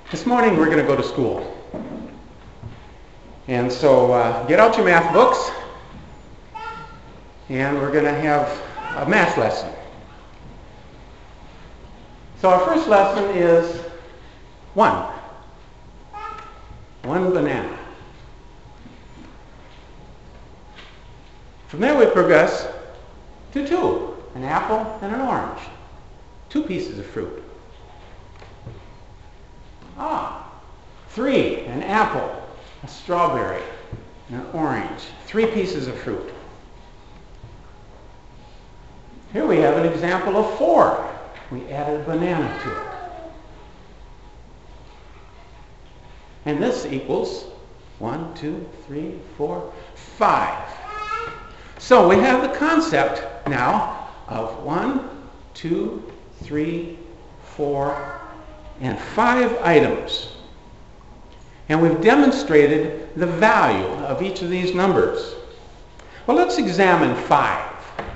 This morning we're going to go to school. And so get out your math books, and we're going to have a math lesson. So our first lesson is one banana. From there we progress to two, an apple and an orange. Two pieces of fruit. Three, an apple, a strawberry, and an orange. Three pieces of fruit. Here we have an example of four. We added a banana to it. And this equals 1, 2, 3, 4, 5. So we have the concept now of 1, 2, 3, 4, and 5 items. And we've demonstrated the value of each of these numbers. Well, let's examine 5.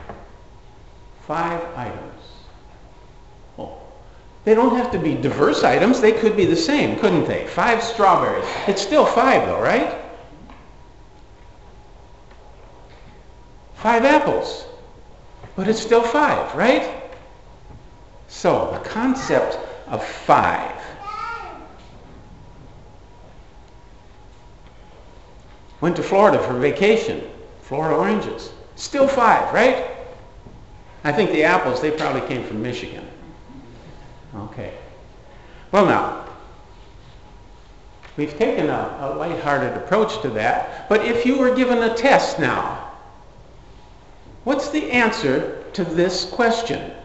5 items. Oh, they don't have to be diverse items. They could be the same, couldn't they? 5 strawberries. It's still 5 though, right? 5 apples. But it's still 5, right? So the concept of 5. Went to Florida for vacation. Florida oranges. Still 5, right? I think the apples, they probably came from Michigan. Okay. Well now, we've taken a lighthearted approach to that, but if you were given a test now, what's the answer to this question?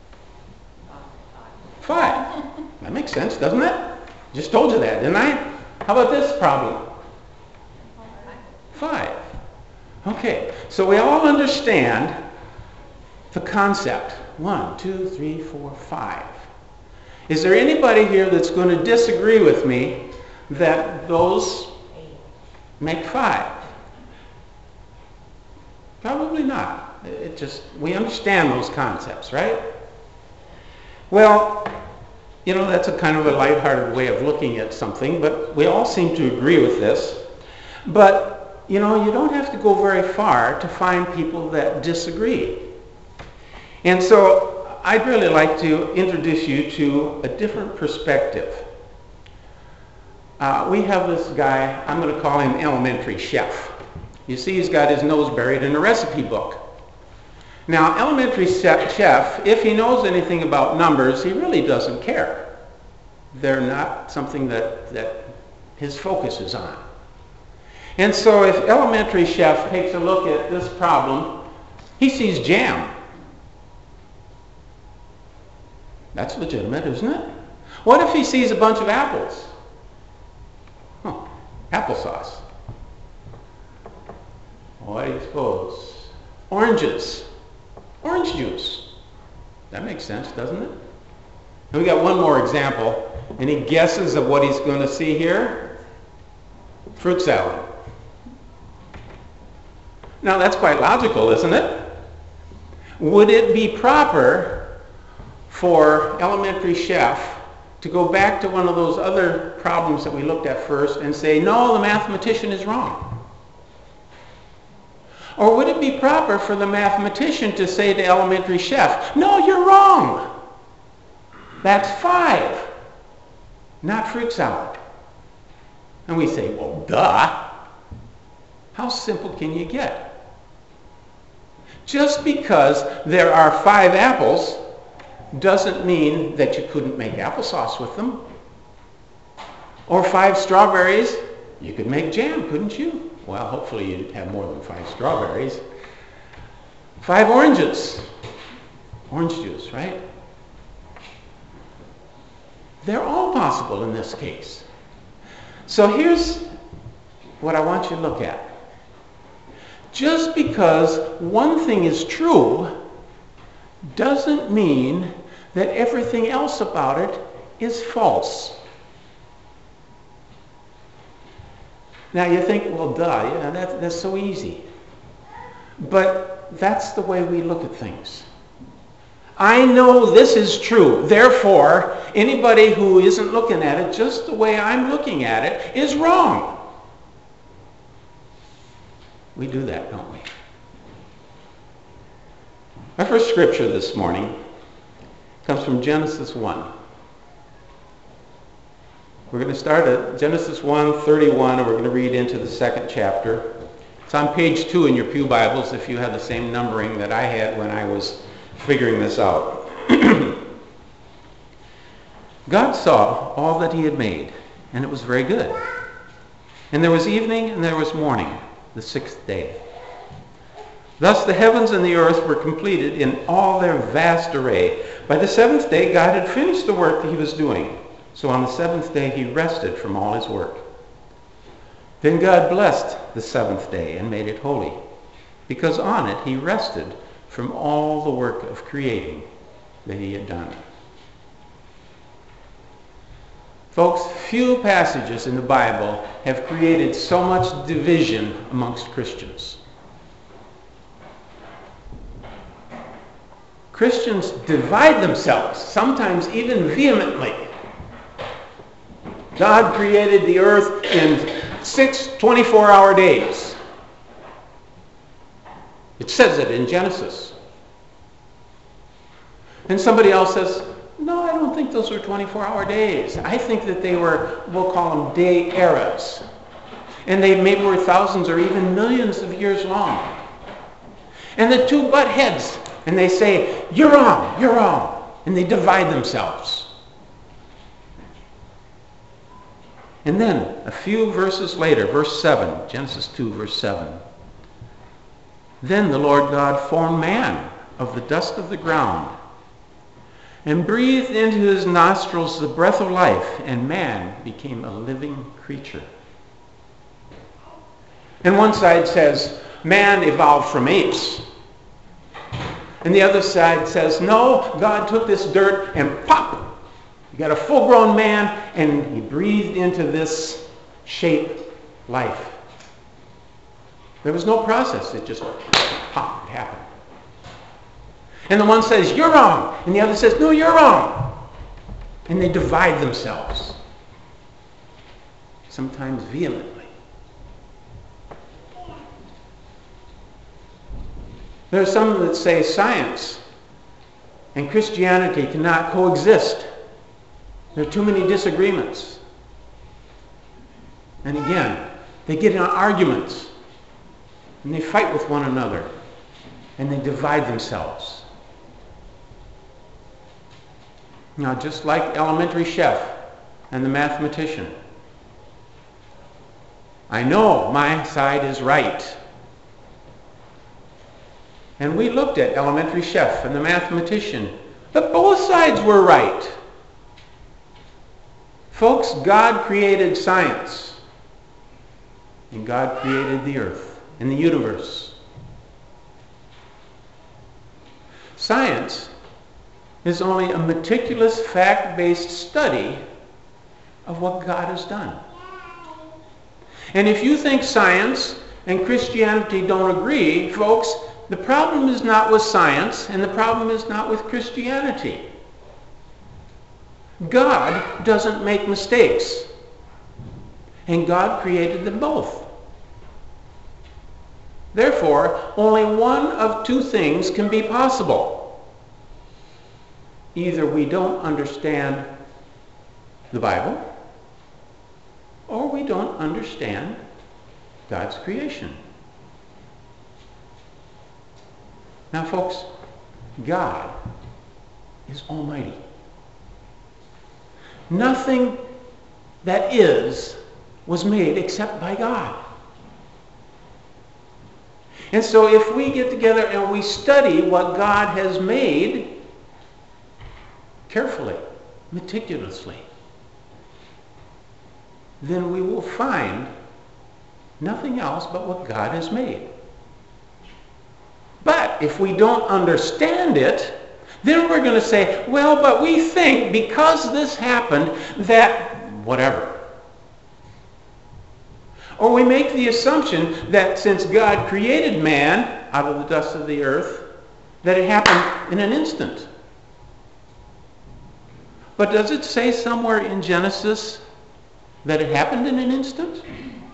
5. That makes sense, doesn't it? Just told you that, didn't I? How about this problem? 5. Okay, so we all understand the concept. 1, 2, 3, 4, 5. Is there anybody here that's going to disagree with me that those make 5? Probably not. We understand those concepts, right? Well, that's a kind of a lighthearted way of looking at something, but we all seem to agree with this. But you don't have to go very far to find people that disagree. And so I'd really like to introduce you to a different perspective. We have this guy, I'm going to call him Elementary Chef. You see, he's got his nose buried in a recipe book. Now, Elementary Chef, if he knows anything about numbers, he really doesn't care. They're not something that his focus is on. And so if Elementary Chef takes a look at this problem, he sees jam. That's legitimate, isn't it? What if he sees a bunch of apples? Applesauce. What do you suppose? Oranges. Orange juice. That makes sense, doesn't it? And we got one more example. Any guesses of what he's going to see here? Fruit salad. Now that's quite logical, isn't it? Would it be proper for Elementary Chef to go back to one of those other problems that we looked at first and say, no, the mathematician is wrong? Or would it be proper for the mathematician to say to Elementary Chef, no, you're wrong. That's 5, not fruit salad. And we say, well, duh. How simple can you get? Just because there are 5 apples doesn't mean that you couldn't make applesauce with them. Or 5 strawberries, you could make jam, couldn't you? Well, hopefully you'd have more than 5 strawberries. 5 oranges, orange juice, right? They're all possible in this case. So here's what I want you to look at. Just because one thing is true doesn't mean that everything else about it is false. Now you think, well, duh, that's so easy. But that's the way we look at things. I know this is true. Therefore, anybody who isn't looking at it just the way I'm looking at it is wrong. We do that, don't we? Our first scripture this morning comes from Genesis 1. We're going to start at Genesis 1:31, and we're going to read into the second chapter. It's on page 2 in your pew Bibles if you have the same numbering that I had when I was figuring this out. God saw all that he had made, and it was very good. And there was evening and there was morning, the sixth day. Thus the heavens and the earth were completed in all their vast array. By the seventh day God had finished the work that he was doing. So on the seventh day he rested from all his work. Then God blessed the seventh day and made it holy, because on it he rested from all the work of creating that he had done. Folks, few passages in the Bible have created so much division amongst Christians. Christians divide themselves, sometimes even vehemently. God created the earth in 6 24-hour days. It says it in Genesis. And somebody else says, no, I don't think those were 24-hour days. I think that they were, we'll call them day eras. And they maybe were thousands or even millions of years long. And the two butt heads, and they say, you're wrong. And they divide themselves. And then, a few verses later, verse 7, Genesis 2, verse 7. Then the Lord God formed man of the dust of the ground, and breathed into his nostrils the breath of life, and man became a living creature. And one side says, man evolved from apes. And the other side says, no, God took this dirt and pop! You got a full-grown man, and he breathed into this shape, life. There was no process. It just, pop, it happened. And the one says, you're wrong. And the other says, no, you're wrong. And they divide themselves. Sometimes vehemently. There are some that say science and Christianity cannot coexist. There are too many disagreements. And again, they get in arguments. And they fight with one another. And they divide themselves. Now, just like elementary chef and the mathematician, I know my side is right. And we looked at elementary chef and the mathematician, but both sides were right. Folks, God created science. And God created the earth and the universe. Science is only a meticulous, fact-based study of what God has done. And if you think science and Christianity don't agree, folks, the problem is not with science and the problem is not with Christianity. God doesn't make mistakes. And God created them both. Therefore, only one of two things can be possible. Either we don't understand the Bible, or we don't understand God's creation. Now, folks, God is almighty. Nothing that is was made except by God. And so if we get together and we study what God has made carefully, meticulously, then we will find nothing else but what God has made. But if we don't understand it, then we're going to say, well, but we think because this happened that whatever. Or we make the assumption that since God created man out of the dust of the earth, that it happened in an instant. But does it say somewhere in Genesis that it happened in an instant?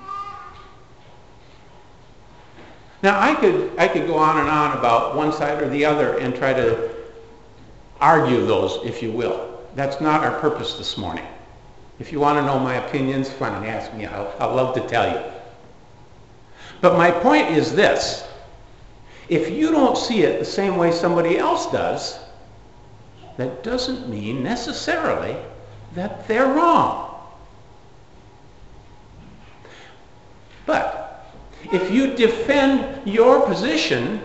Now, I could go on and on about one side or the other and try to argue those, if you will. That's not our purpose this morning. If you want to know my opinions, fine, ask me. I'll love to tell you. But my point is this. If you don't see it the same way somebody else does, that doesn't mean necessarily that they're wrong. But if you defend your position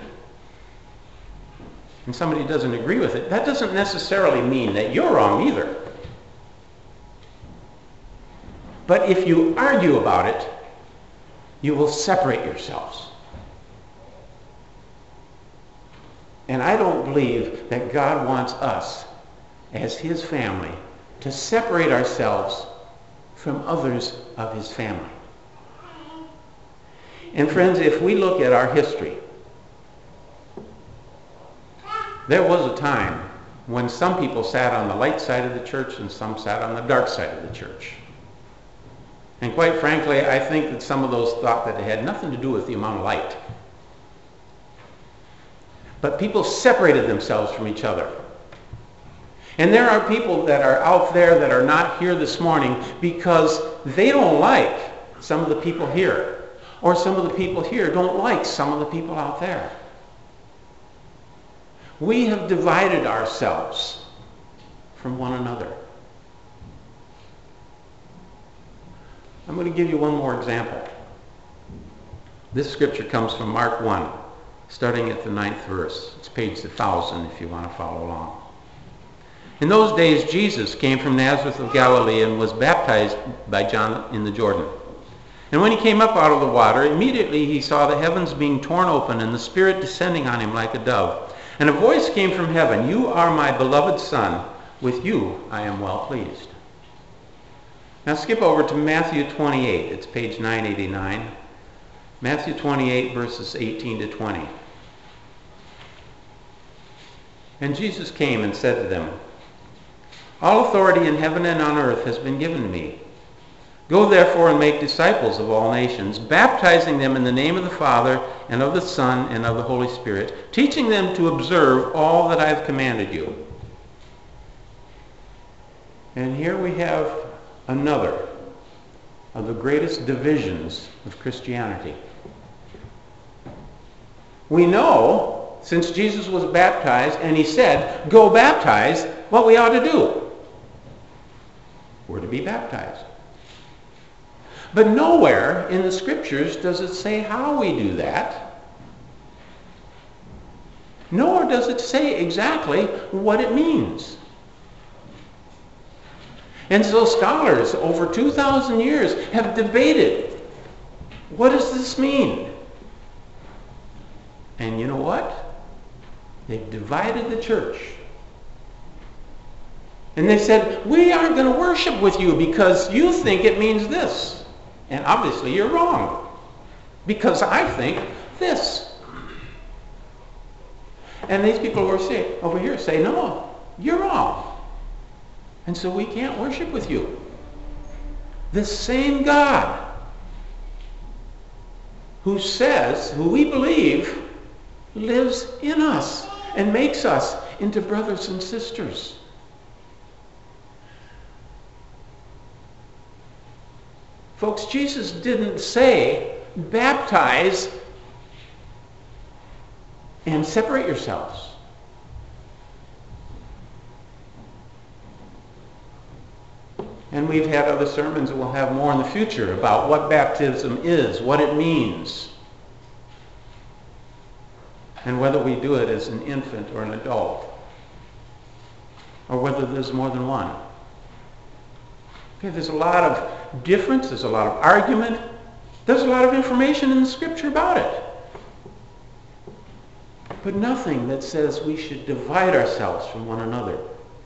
and somebody doesn't agree with it, that doesn't necessarily mean that you're wrong either. But if you argue about it, you will separate yourselves. And I don't believe that God wants us, as his family, to separate ourselves from others of his family. And friends, if we look at our history, there was a time when some people sat on the light side of the church and some sat on the dark side of the church. And quite frankly, I think that some of those thought that it had nothing to do with the amount of light. But people separated themselves from each other. And there are people that are out there that are not here this morning because they don't like some of the people here. Or some of the people here don't like some of the people out there. We have divided ourselves from one another. I'm going to give you one more example. This scripture comes from Mark 1, starting at the 9th verse. It's page 1000 if you want to follow along. In those days, Jesus came from Nazareth of Galilee and was baptized by John in the Jordan. And when he came up out of the water, immediately he saw the heavens being torn open and the Spirit descending on him like a dove. And a voice came from heaven, "You are my beloved Son. With you I am well pleased." Now skip over to Matthew 28. It's page 989. Matthew 28, verses 18 to 20. And Jesus came and said to them, "All authority in heaven and on earth has been given to me. Go therefore and make disciples of all nations, baptizing them in the name of the Father and of the Son and of the Holy Spirit, teaching them to observe all that I have commanded you." And here we have another of the greatest divisions of Christianity. We know, since Jesus was baptized and he said, "Go baptize," what we ought to do. We're to be baptized. But nowhere in the scriptures does it say how we do that. Nor does it say exactly what it means. And so scholars over 2,000 years have debated, what does this mean? And you know what? They've divided the church. And they said, "We aren't going to worship with you because you think it means this. And obviously you're wrong, because I think this." And these people over here say, "No, you're wrong. And so we can't worship with you." This same God who we believe, lives in us and makes us into brothers and sisters. Folks, Jesus didn't say, "Baptize and separate yourselves." And we've had other sermons, and we'll have more in the future about what baptism is, what it means, and whether we do it as an infant or an adult, or whether there's more than one. Okay, there's a lot of difference, there's a lot of argument, there's a lot of information in the scripture about it. But nothing that says we should divide ourselves from one another.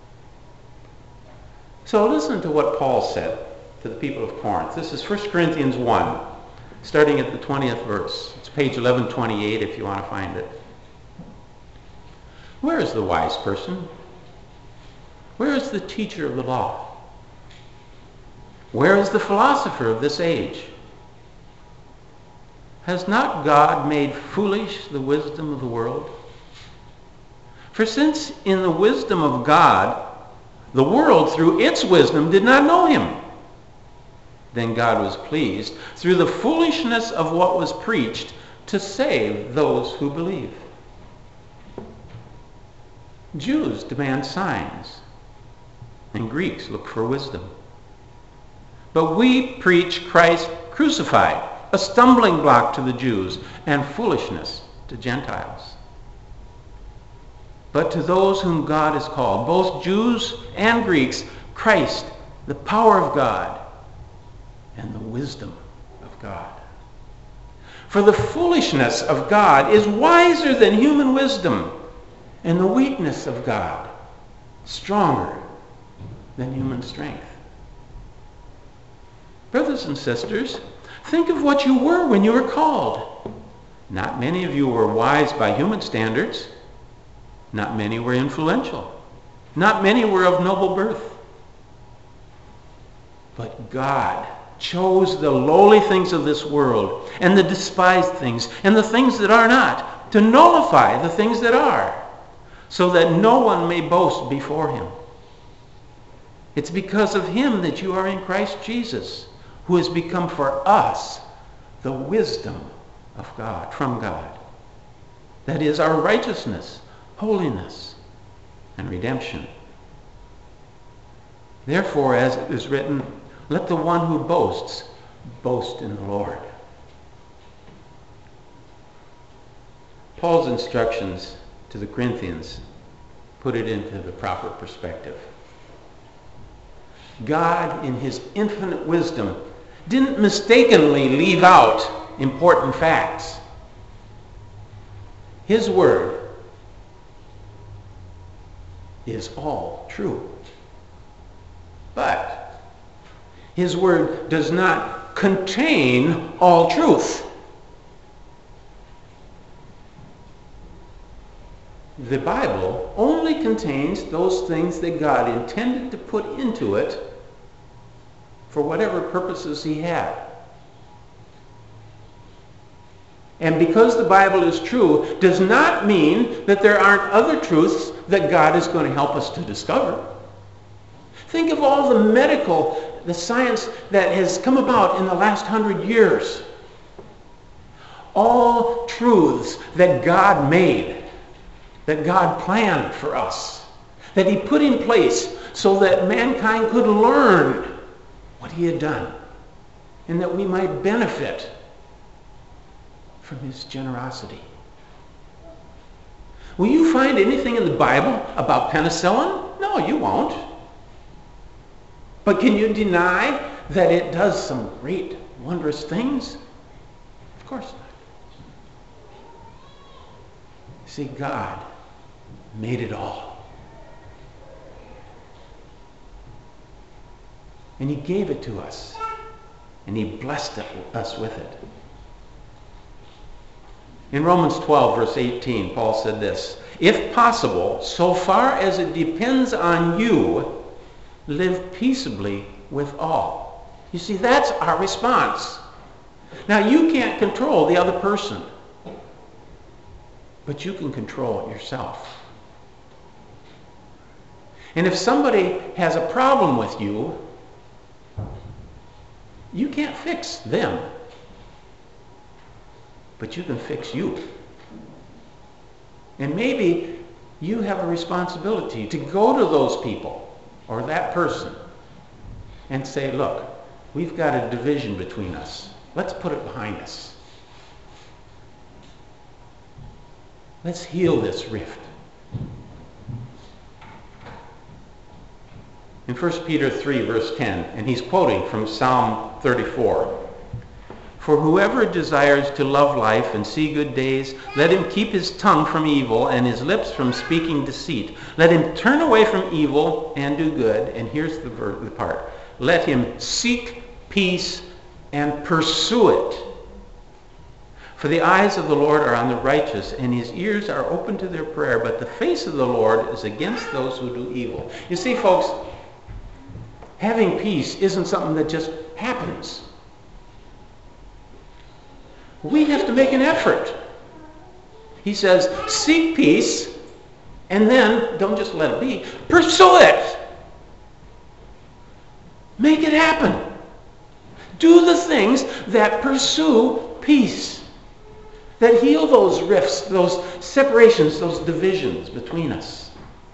So listen to what Paul said to the people of Corinth. This is 1 Corinthians 1, starting at the 20th verse. It's page 1128 if you want to find it. "Where is the wise person? Where is the teacher of the law? Where is the philosopher of this age? Has not God made foolish the wisdom of the world? For since in the wisdom of God, the world through its wisdom did not know him, then God was pleased through the foolishness of what was preached to save those who believe. Jews demand signs, and Greeks look for wisdom. But we preach Christ crucified, a stumbling block to the Jews and foolishness to Gentiles. But to those whom God has called, both Jews and Greeks, Christ, the power of God and the wisdom of God. For the foolishness of God is wiser than human wisdom, and the weakness of God stronger than human strength. Brothers and sisters, think of what you were when you were called. Not many of you were wise by human standards. Not many were influential. Not many were of noble birth. But God chose the lowly things of this world and the despised things and the things that are not to nullify the things that are, so that no one may boast before him. It's because of him that you are in Christ Jesus, who has become for us the wisdom of God, from God. That is our righteousness, holiness, and redemption. Therefore, as it is written, let the one who boasts boast in the Lord. Paul's instructions to the Corinthians put it into the proper perspective. God, in his infinite wisdom, didn't mistakenly leave out important facts. His word is all true. But his word does not contain all truth. The Bible only contains those things that God intended to put into it for whatever purposes he had. And because the Bible is true does not mean that there aren't other truths that God is going to help us to discover. Think of all the science that has come about in the last 100 years. All truths that God made, that God planned for us, that he put in place so that mankind could learn what he had done, and that we might benefit from his generosity. Will you find anything in the Bible about penicillin? No, you won't. But can you deny that it does some great, wondrous things? Of course not. See, God made it all. And he gave it to us. And he blessed us with it. In Romans 12, verse 18, Paul said this, "If possible, so far as it depends on you, live peaceably with all." You see, that's our response. Now, you can't control the other person, but you can control yourself. And if somebody has a problem with you, you can't fix them, but you can fix you. And maybe you have a responsibility to go to those people or that person and say, look, we've got a division between us. Let's put it behind us. Let's heal this rift. In 1 Peter 3, verse 10, and he's quoting from Psalm 34, "For whoever desires to love life and see good days, let him keep his tongue from evil and his lips from speaking deceit. Let him turn away from evil and do good." And here's the part. "Let him seek peace and pursue it. For the eyes of the Lord are on the righteous, and his ears are open to their prayer, but the face of the Lord is against those who do evil. You see, folks, having peace isn't something that just happens. We have to make an effort. He says, seek peace, and then don't just let it be. Pursue it. Make it happen. Do the things that pursue peace, that heal those rifts, those separations, those divisions between us.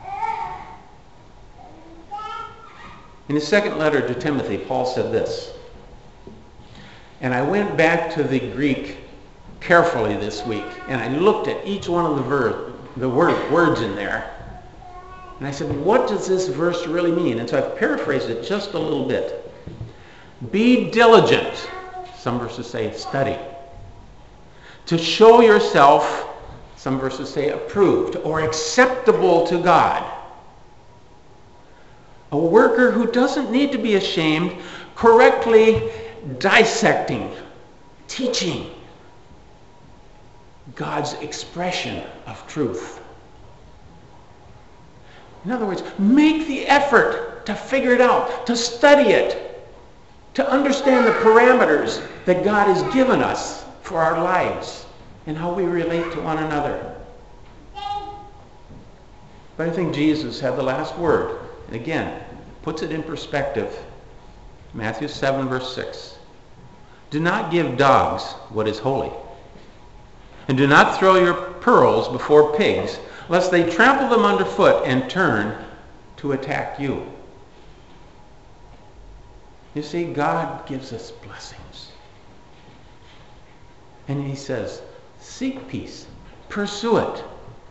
In his second letter to Timothy, Paul said this, and I went back to the Greek carefully this week, and I looked at each one of the words in there, and I said, what does this verse really mean? And so I've paraphrased it just a little bit. Be diligent. Some verses say study. To show yourself, some verses say approved or acceptable to God. A worker who doesn't need to be ashamed, correctly dissecting, teaching God's expression of truth. In other words, make the effort to figure it out, to study it, to understand the parameters that God has given us for our lives and how we relate to one another. But I think Jesus had the last word. And again, puts it in perspective. Matthew 7, verse 6. Do not give dogs what is holy. And do not throw your pearls before pigs, lest they trample them underfoot and turn to attack you. You see, God gives us blessings. And he says, seek peace. Pursue it.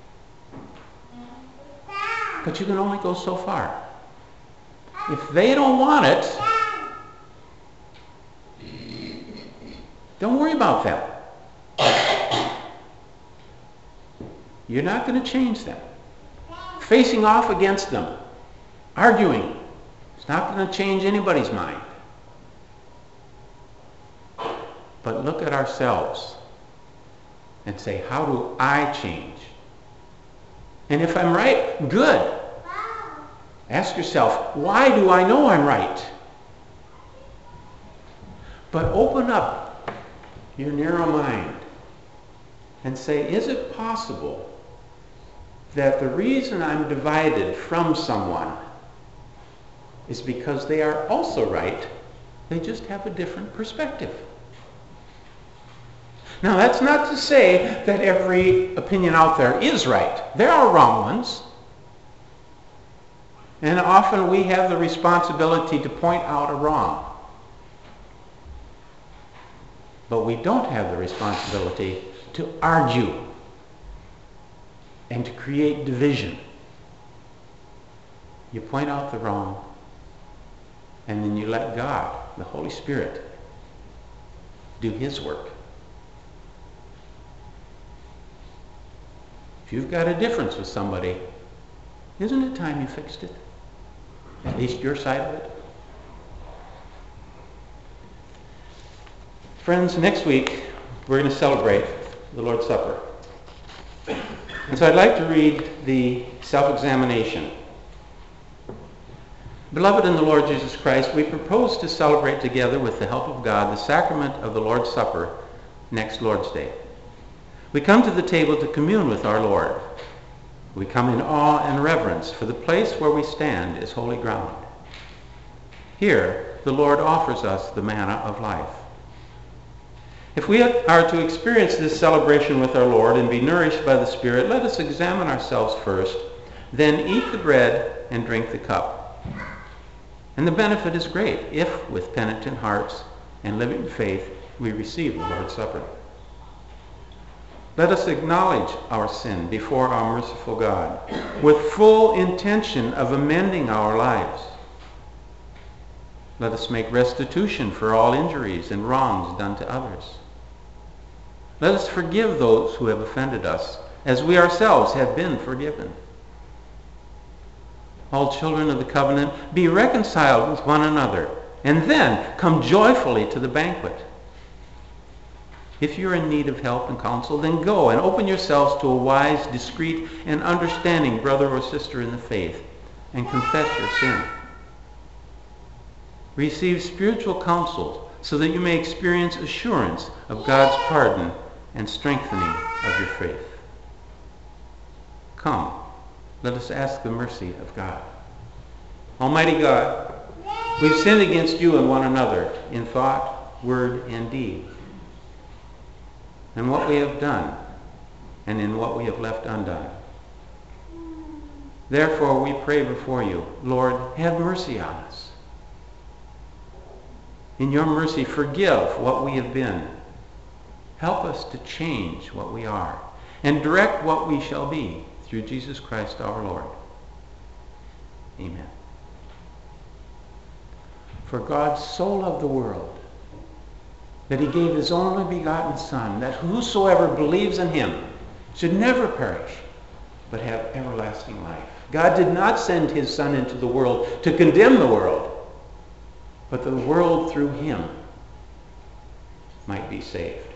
But you can only go so far. If they don't want it, don't worry about them. You're not going to change them. Facing off against them, arguing, it's not going to change anybody's mind. But look at ourselves and say, how do I change? And if I'm right, good. Ask yourself, why do I know I'm right? But open up your narrow mind and say, is it possible that the reason I'm divided from someone is because they are also right, they just have a different perspective? Now, that's not to say that every opinion out there is right. There are wrong ones. And often we have the responsibility to point out a wrong. But we don't have the responsibility to argue and to create division. You point out the wrong, and then you let God, the Holy Spirit, do his work. If you've got a difference with somebody, isn't it time you fixed it? At least your side of it. Friends, next week we're going to celebrate the Lord's Supper. And so I'd like to read the self-examination. Beloved in the Lord Jesus Christ, we propose to celebrate together with the help of God the sacrament of the Lord's Supper next Lord's Day. We come to the table to commune with our Lord. We come in awe and reverence, for the place where we stand is holy ground. Here, the Lord offers us the manna of life. If we are to experience this celebration with our Lord and be nourished by the Spirit, let us examine ourselves first, then eat the bread and drink the cup. And the benefit is great if, with penitent hearts and living faith, we receive the Lord's Supper. Let us acknowledge our sin before our merciful God with full intention of amending our lives. Let us make restitution for all injuries and wrongs done to others. Let us forgive those who have offended us, as we ourselves have been forgiven. All children of the covenant, be reconciled with one another, and then come joyfully to the banquet. If you're in need of help and counsel, then go and open yourselves to a wise, discreet, and understanding brother or sister in the faith, and confess your sin. Receive spiritual counsel so that you may experience assurance of God's pardon and strengthening of your faith. Come, let us ask the mercy of God. Almighty God, we've sinned against you and one another in thought, word, and deed, and what we have done, and in what we have left undone. Therefore we pray before you, Lord, have mercy on us. In your mercy, forgive what we have been. Help us to change what we are, and direct what we shall be, through Jesus Christ our Lord. Amen. For God so loved the world that he gave his only begotten Son, that whosoever believes in him should never perish, but have everlasting life. God did not send his Son into the world to condemn the world, but the world through him might be saved.